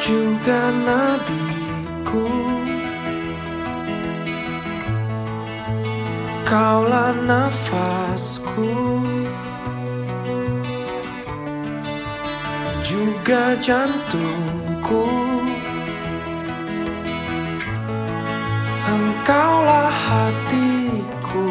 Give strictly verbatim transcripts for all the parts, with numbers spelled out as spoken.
juga nadiku. Kaulah nafasku, juga jantungku. Engkaulah hatiku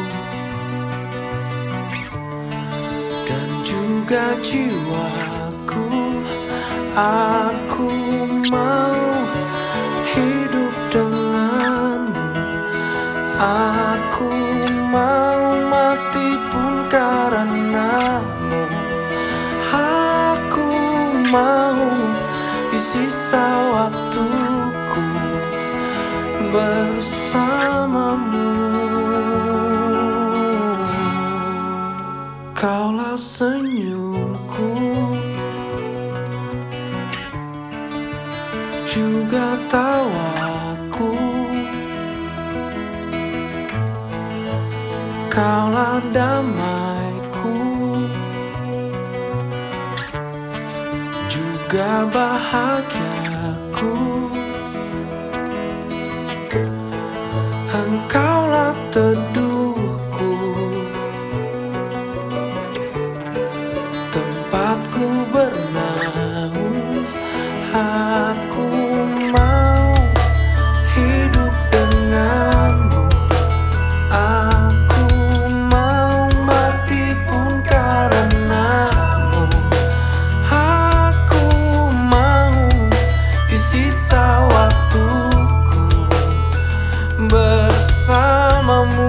dan juga jiwaku. Aku mau hidup denganmu. Aku mau mati pun karenamu. Aku mau di sisa waktuku bersamamu. Kaulah senyumku, juga tawaku. Kaulah damaiku, juga bahagiaku. Engkaulah teduhku, tempatku bernaung. Aku mau hidup denganmu. Aku mau mati pun karenamu. Aku mau di sisa waktuku bersamamu.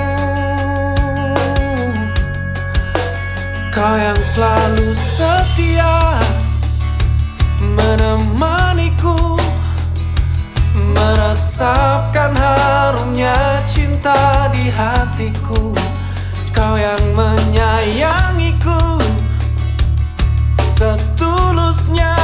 Kau yang selalu setia menemaniku, meresapkan harumnya cinta di hatiku. Kau yang menyayangiku setulusnya.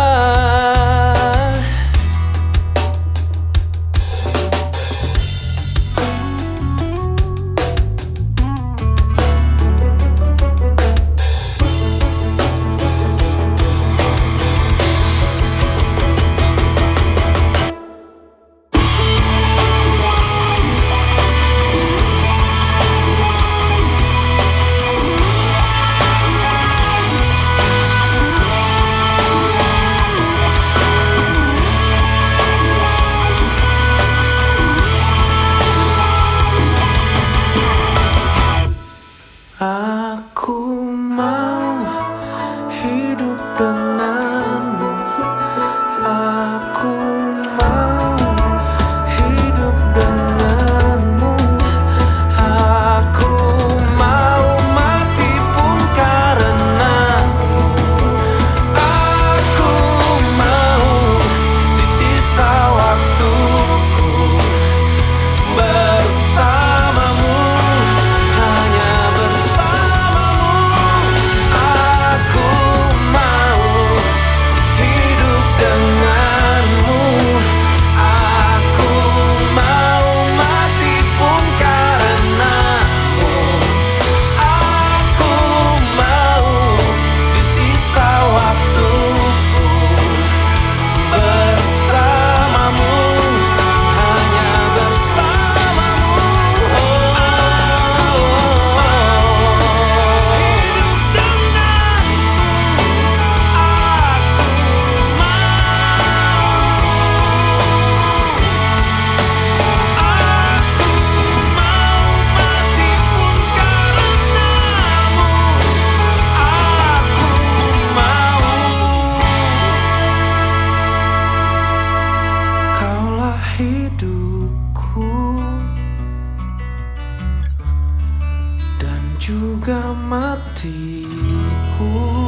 Aku mau hidup denganmu. Aku mau hidup denganmu. Aku mau mati pun karenamu. Aku mau di sisa waktuku bersamamu. Hanya hidupku dan juga matiku.